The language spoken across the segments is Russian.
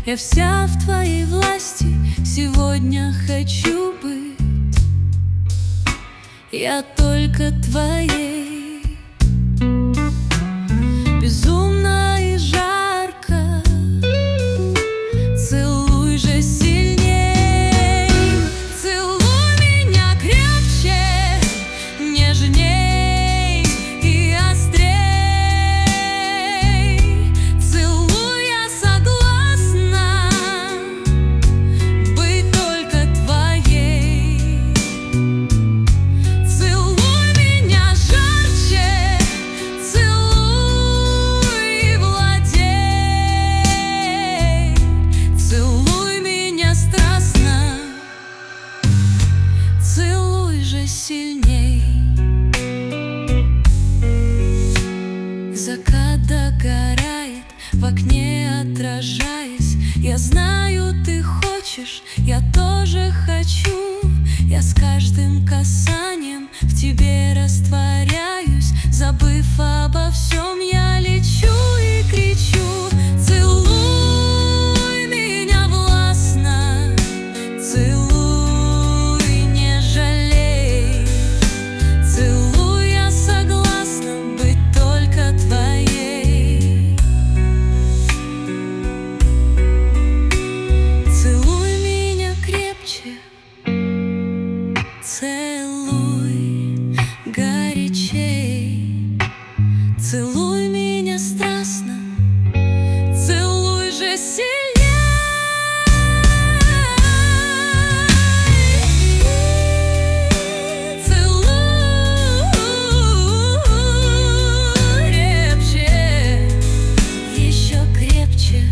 Я вся в твоей власти, сегодня хочу быть. Я только твоей. Безумно и жарко, целуй же сильней. Целуй меня крепче, нежней и острей. Целуй, я согласна быть только твоей. Целуй меня жарче, целуй и владей. Целуй меня страстно, целуй же сильней. Закат догорает, в окне отражаясь. Я знаю, ты хочешь, я тоже хочу. Я с каждым касанием в тебе растворяюсь. Забыв обо всем, я лечу и кричу. Целуй меня властно, целуй, не жалей. Целуй, я согласна быть только твоей. Целуй меня крепче, целуй горячей. Целуй меня страстно, целуй же сильней. Целуй крепче, еще крепче.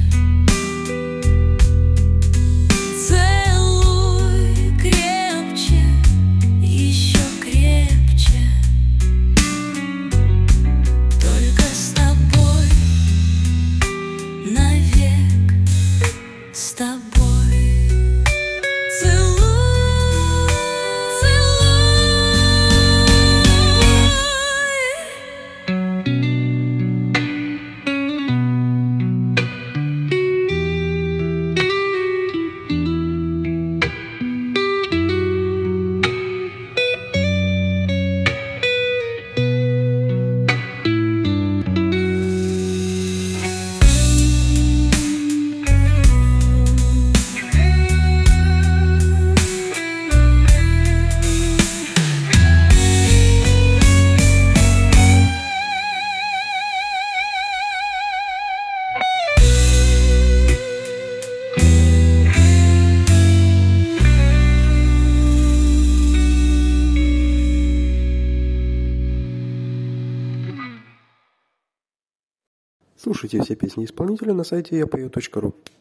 Целуй крепче, еще крепче. Только с тобой, навек с тобой. Целуй, Слушайте все песни исполнителя на сайте yapою.ru.